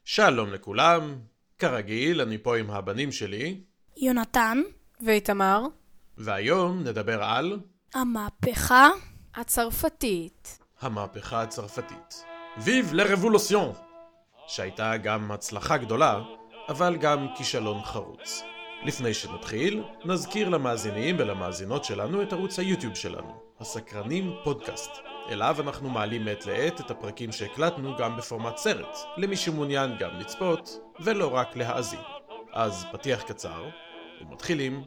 שלום לכולם, כרגיל אני פה עם הבנים שלי יונתן ואיתמר, והיום נדבר על המהפכה הצרפתית. המהפכה הצרפתית. ויב לרבולוציון, שהייתה גם הצלחה גדולה, אבל גם כישלון חרוץ. לפני שנתחיל, נזכיר למאזינים ולמאזינות שלנו את ערוץ היוטיוב שלנו, הסקרנים פודקאסט. אליו אנחנו מעלים מעת לעת את הפרקים שהקלטנו גם בפורמט סרט, למי שמעוניין גם לצפות ולא רק להאזין. אז פתיח קצר, ומתחילים.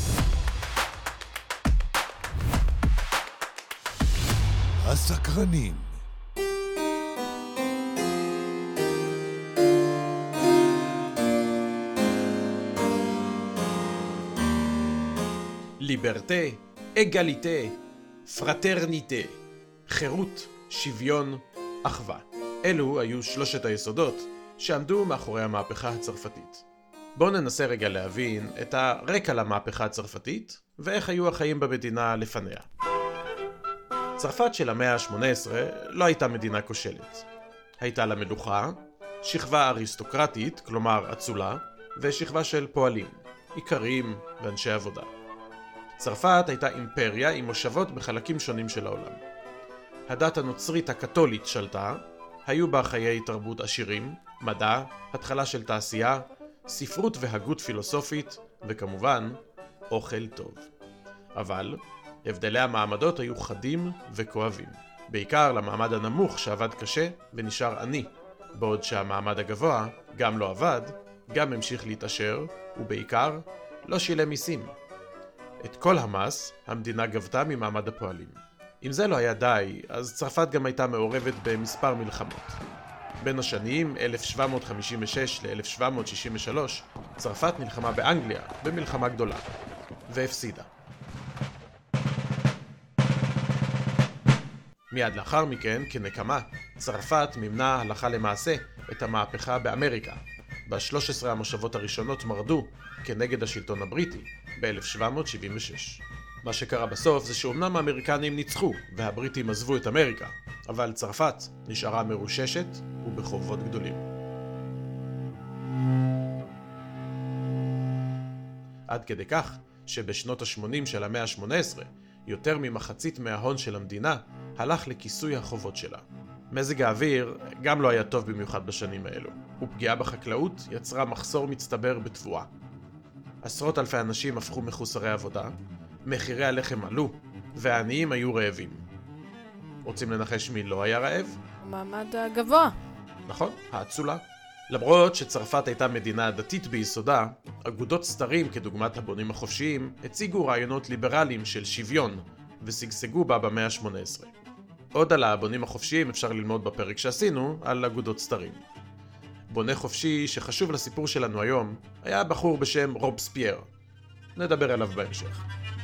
הסקרנים. ליברטה, אגליטה, פרטרניטה, חירות, שוויון, אחווה. אלו היו שלושת היסודות שעמדו מאחורי המהפכה הצרפתית. בואו ננסה רגע להבין את הרקע למהפכה הצרפתית ואיך היו החיים במדינה לפניה. צרפת של המאה ה-18 לא הייתה מדינה כושלת. הייתה לה מלוכה, שכבה אריסטוקרטית, כלומר אצולה, ושכבה של פועלים, איכרים ואנשי עבודה. צרפת הייתה אימפריה עם מושבות בחלקים שונים של העולם. הדת הנוצרית הקתולית שלטה, היו בה חיי תרבות עשירים, מדע, התחלה של תעשייה, ספרות והגות פילוסופית, וכמובן, אוכל טוב. אבל הבדלי המעמדות היו חדים וכואבים. בעיקר למעמד הנמוך שעבד קשה ונשאר עני, בעוד שהמעמד הגבוה גם לא עבד, גם המשיך להתעשר, ובעיקר לא שילם מיסים. את כל המס המדינה גבתה ממעמד הפועלים. אם זה לא היה די, אז צרפת גם הייתה מעורבת במספר מלחמות. בין השנים 1756 ל-1763, צרפת נלחמה באנגליה במלחמה גדולה, והפסידה. מיד לאחר מכן, כנקמה, צרפת מימנה הלכה למעשה את המהפכה באמריקה. ב-13 המושבות הראשונות מרדו כנגד השלטון הבריטי ב-1776. מה שקרה בסוף זה שאומנם האמריקנים ניצחו והבריטים עזבו את אמריקה, אבל צרפת נשארה מרוששת ובחובות גדולים. עד כדי כך שבשנות ה-80 של המאה ה-18 יותר ממחצית מההון של המדינה הלך לכיסוי החובות שלה. מזג האוויר גם לא היה טוב במיוחד בשנים האלו, ופגיעה בחקלאות יצרה מחסור מצטבר בתבואה. עשרות אלפי אנשים הפכו מחוסרי עבודה, מחירי הלחם עלו, והעניים היו רעבים. רוצים לנחש מי לא היה רעב? המעמד הגבוה. נכון, האצולה. למרות שצרפת הייתה מדינה דתית ביסודה, אגודות סתרים כדוגמת הבונים החופשיים הציגו רעיונות ליברליים של שוויון, ושגשגו בה במאה ה-18. עוד על הבונים החופשיים אפשר ללמוד בפרק שעשינו על אגודות סתרים. בונה חופשי שחשוב לסיפור שלנו היום היה בחור בשם רובספייר. נדבר עליו בהמשך.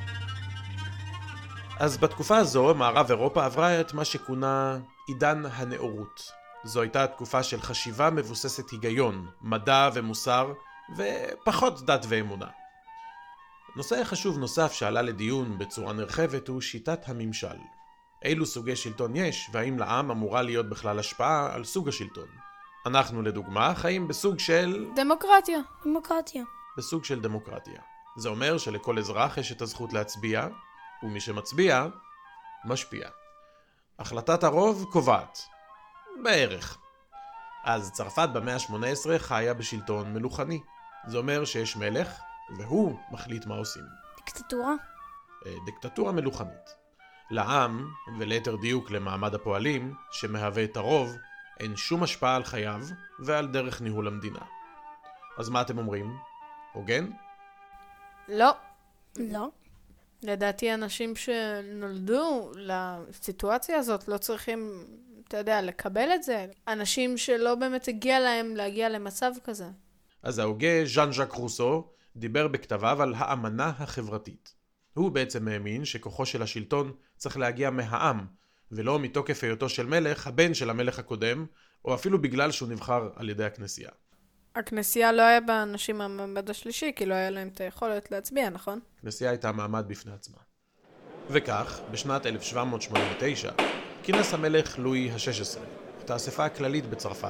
אז בתקופה הזו מערב אירופה עברה את מה שכונה עידן הנאורות. זו הייתה תקופה של חשיבה מבוססת היגיון, מדע ומוסר, ופחות דת ואמונה. נושא חשוב נוסף שעלה לדיון בצורה נרחבת הוא שיטת הממשל. אילו סוגי שלטון יש, והאם לעם אמורה להיות בכלל השפעה על סוג השלטון. אנחנו לדוגמה חיים בסוג של דמוקרטיה. בסוג של דמוקרטיה. זה אומר שלכל אזרח יש את הזכות להצביע, ומי שמצביע, משפיע. החלטת הרוב קובעת. בערך. אז צרפת במאה ה-18 חיה בשלטון מלוכני. זה אומר שיש מלך, והוא מחליט מה עושים. דיקטטורה? דיקטטורה מלוכנית. לעם, וליתר דיוק למעמד הפועלים, שמהווה את הרוב, אין שום השפעה על חייו ועל דרך ניהול המדינה. אז מה אתם אומרים? הוגן? לא. לא. לדעתי אנשים שנולדו לסיטואציה הזאת לא צריכים, אתה יודע, לקבל את זה. אנשים שלא באמת הגיע להם להגיע למצב כזה. אז ההוגה ז'אן ז'אק רוסו דיבר בכתביו על האמנה החברתית. הוא בעצם האמין שכוחו של השלטון צריך להגיע מהעם, ולא מתוקף היותו של מלך, הבן של המלך הקודם, או אפילו בגלל שהוא נבחר על ידי הכנסייה. הכנסייה לא היה בה אנשים מהמעמד השלישי, כי לא היה להם את היכולת להצביע, נכון? הכנסייה הייתה מעמד בפני עצמה. וכך, בשנת 1789, כינס המלך לואי ה-16 את האספה הכללית בצרפת,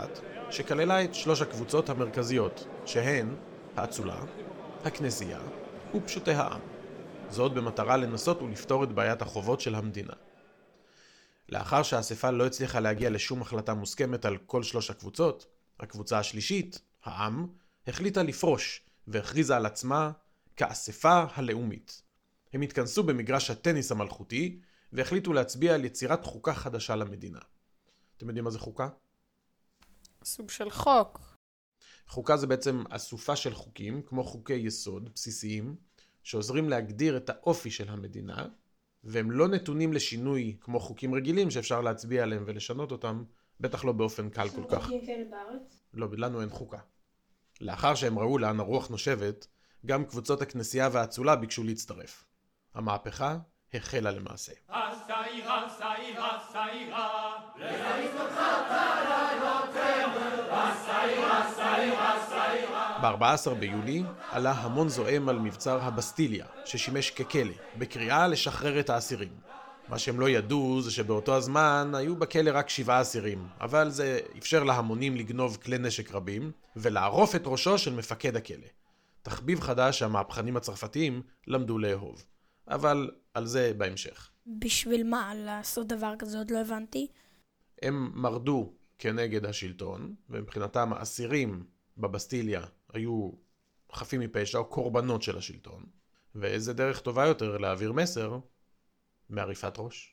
שכללה את 3 הקבוצות המרכזיות, שהן האצולה, הכנסייה ופשוטי העם. זאת במטרה לנסות ולפתור את בעיית החובות של המדינה. לאחר שהאספה לא הצליחה להגיע לשום החלטה מוסכמת על כל 3 הקבוצות, הקבוצה השלישית, העם, החליטה לפרוש והכריזה על עצמה כאספה הלאומית. הם התכנסו במגרש הטניס המלכותי והחליטו להצביע על יצירת חוקה חדשה למדינה. אתם יודעים מה זה חוקה? סוג של חוק. חוקה זה בעצם אסופה של חוקים, כמו חוקי יסוד בסיסיים, שעוזרים להגדיר את האופי של המדינה, והם לא נתונים לשינוי כמו חוקים רגילים שאפשר להצביע עליהם ולשנות אותם, בטח לא באופן קל כל כך. חוקים כאלה בארץ? לא, לנו אין חוקה. לאחר שהם ראו לאן הרוח נושבת, גם קבוצות הכנסייה והאצולה ביקשו להצטרף. המהפכה החלה למעשה. ב-14 ביולי עלה המון זועם על מבצר הבסטיליה, ששימש ככלא, בקריאה לשחרר את האסירים. מה שהם לא ידעו זה שבאותו הזמן היו בכלא רק 7 אסירים, אבל זה אפשר להמונים לגנוב כלי נשק רבים ולערוף את ראשו של מפקד הכלא. תחביב חדש שהמהפכנים הצרפתיים למדו לאהוב. אבל על זה בהמשך. בשביל מה? לעשות דבר כזה עוד לא הבנתי. הם מרדו כנגד השלטון, ומבחינתם האסירים בבסטיליה היו חפים מפשע או קורבנות של השלטון. ואיזה דרך טובה יותר להעביר מסר מעריפת ראש.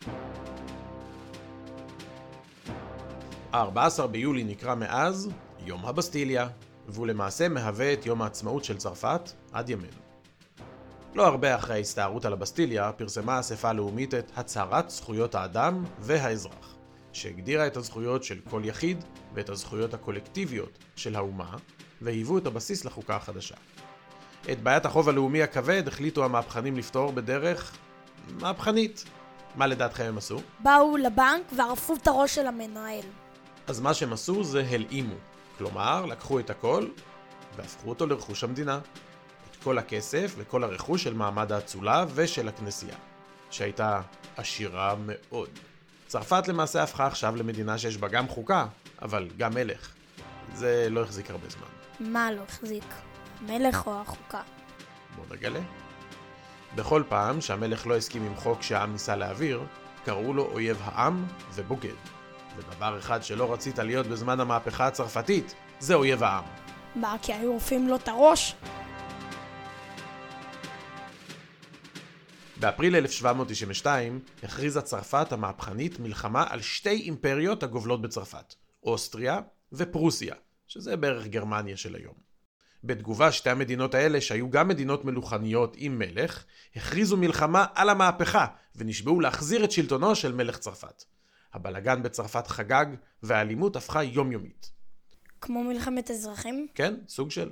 14 ביולי נקרא מאז יום הבסטיליה, והוא למעשה מהווה את יום העצמאות של צרפת עד ימינו. לא הרבה אחרי ההסתערות על הבסטיליה פרסמה האספה הלאומית את הצהרת זכויות האדם והאזרח, שהגדירה את הזכויות של כל יחיד ואת הזכויות הקולקטיביות של האומה, והיוו את הבסיס לחוקה החדשה. את בעיית החוב הלאומי הכבד החליטו המהפכנים לפתור בדרך מהפכנית. מה לדעתכם הם עשו? באו לבנק וערפו את הראש של המנהל. אז מה שהם עשו זה הלאימו. כלומר, לקחו את הכל והפכו אותו לרכוש המדינה. את כל הכסף וכל הרכוש של מעמד האצולה ושל הכנסייה, שהייתה עשירה מאוד. צרפת למעשה הפכה עכשיו למדינה שיש בה גם חוקה, אבל גם מלך. זה לא החזיק הרבה זמן. מה לא החזיק? המלך או החוקה? בוא נגלה. בכל פעם שהמלך לא הסכים עם חוק שהעם ניסה להעביר, קראו לו אויב העם ובוגד. ודבר אחד שלא רצית להיות בזמן המהפכה הצרפתית, זה אויב העם. מה, כי היו עורפים לו את הראש? באפריל 1792 הכריזה צרפת המהפכנית מלחמה על 2 אימפריות הגובלות בצרפת, אוסטריה ופרוסיה, שזה בערך גרמניה של היום. בתגובה 2 המדינות האלה, שהיו גם מדינות מלוכניות עם מלך, הכריזו מלחמה על המהפכה ונשבעו להחזיר את שלטונו של מלך צרפת. הבלגן בצרפת חגג והאלימות הפכה יומיומית. כמו מלחמת אזרחים? כן, סוג של.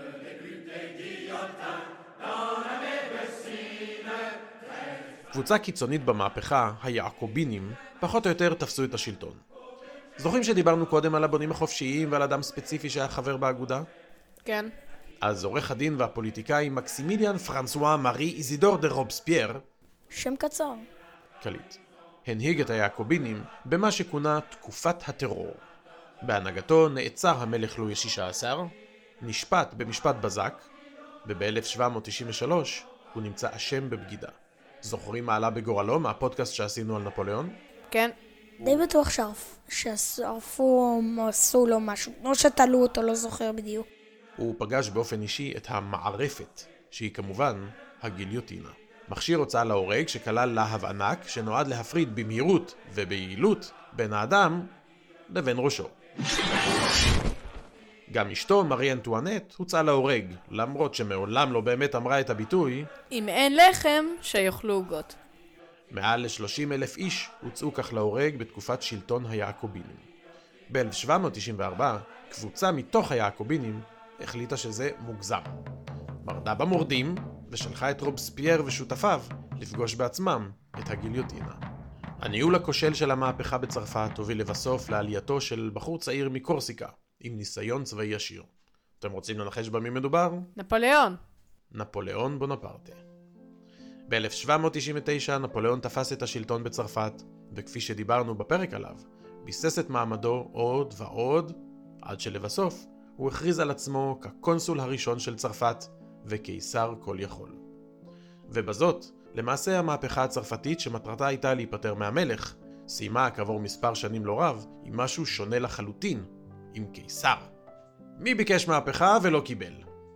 קבוצה קיצונית במהפכה, היעקובינים, פחות או יותר תפסו את השלטון. זוכרים שדיברנו קודם על הבונים החופשיים ועל אדם ספציפי שהיה חבר באגודה? כן. אז עורך הדין והפוליטיקאי מקסימיליאן פרנסואה מארי איזידור דה רובספייר, שם קצר. קליט, הנהיג את היעקובינים במה שכונה תקופת הטרור. בהנהגתו נעצר המלך לואי ה-16, נשפט במשפט בזק, וב-1793 הוא נמצא אשם בבגידה. זוכרים מה עלה בגורלו מהפודקאסט שעשינו על נפוליאון? כן. די בטוח שערפו או עשו לו משהו, או שתלו אותו, לא זוכר בדיוק. הוא פגש באופן אישי את המערפת, שהיא כמובן הגיליוטינה. מכשיר הוצאה להורג שכלל להב ענק שנועד להפריד במהירות וביעילות בין האדם לבין ראשו. גם אשתו, מארי אנטואנט, הוצאה להורג, למרות שמעולם לא באמת אמרה את הביטוי אם אין לחם, שיאכלו עוגות. מעל ל-30,000 איש הוצאו כך להורג בתקופת שלטון היעקובינים. ב-1794, קבוצה מתוך היעקובינים החליטה שזה מוגזם. מרדה במורדים ושלחה את רובספייר ושותפיו לפגוש בעצמם את הגיליוטינה. הניהול הכושל של המהפכה בצרפת הוביל לבסוף לעלייתו של בחור צעיר מקורסיקה עם ניסיון צבאי עשיר. אתם רוצים לנחש במי מדובר? נפוליאון. נפוליאון בונפרטה. ב-1799 נפוליאון תפס את השלטון בצרפת, וכפי שדיברנו בפרק עליו, ביסס את מעמדו עוד ועוד עד שלבסוף הוא הכריז על עצמו כקונסול הראשון של צרפת וקיסר כל יכול. ובזאת, למעשה המהפכה הצרפתית שמטרתה הייתה להיפטר מהמלך, סיימה כעבור מספר שנים לא רב עם משהו שונה לחלוטין, עם קיסר. מי ביקש מהפכה ולא קיבל?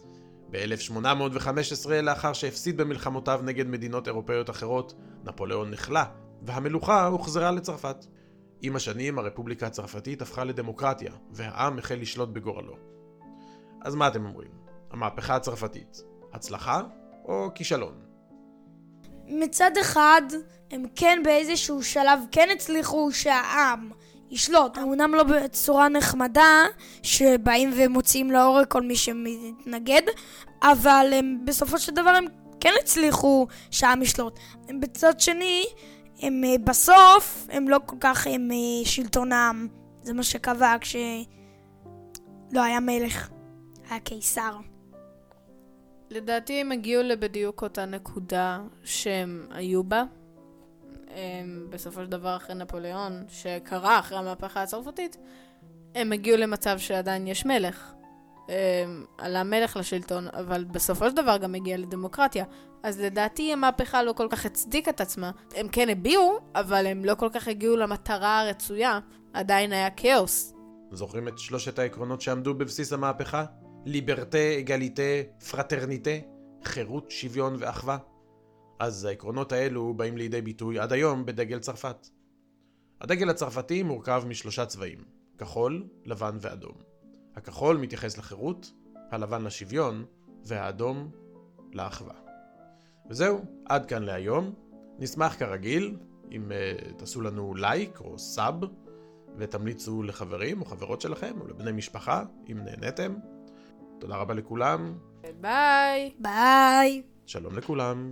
ב-1815, לאחר שהפסיד במלחמותיו נגד מדינות אירופאיות אחרות, נפוליאון נחלה, והמלוכה הוחזרה לצרפת. עם השנים הרפובליקה הצרפתית הפכה לדמוקרטיה, והעם החל לשלוט בגורלו. אז מה אתם אומרים? המהפכה הצרפתית, הצלחה או כישלון? מצד אחד, הם כן באיזשהו שלב כן הצליחו שהעם ישלוט. אמנם לא בצורה נחמדה, שבאים ומוציאים לאור כל מי שמתנגד, אבל הם, בסופו של דבר הם כן הצליחו שהעם ישלוט. בצד שני, הם בסוף, הם לא כל כך הם שלטון העם. זה מה שקבע כשלא היה מלך, היה קיסר. לדעתי הם הגיעו לבדיוק אותה נקודה שהם היו בה. בסופו של דבר אחרי נפוליאון, שקרה אחרי המהפכה הצרפתית, הם הגיעו למצב שעדיין יש מלך. עלה מלך לשלטון, אבל בסופו של דבר גם הגיע לדמוקרטיה. אז לדעתי המהפכה לא כל כך הצדיק את עצמה. הם כן הביאו, אבל הם לא כל כך הגיעו למטרה הרצויה. עדיין היה כאוס. זוכרים את שלושת העקרונות שעמדו בבסיס המהפכה? ליברטה, אגליטה, פרטרניטה, חירות, שוויון ואחווה. אז העקרונות האלו באים לידי ביטוי עד היום בדגל צרפת. הדגל הצרפתי מורכב משלושה צבעים, כחול, לבן ואדום. הכחול מתייחס לחירות, הלבן לשוויון, והאדום לאחווה. וזהו, עד כאן להיום. נשמח כרגיל אם תעשו לנו לייק או סאב, ותמליצו לחברים או חברות שלכם או לבני משפחה אם נהניתם. תודה רבה לכולם. ביי. ביי. שלום לכולם.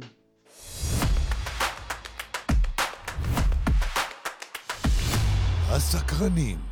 הסקרנים.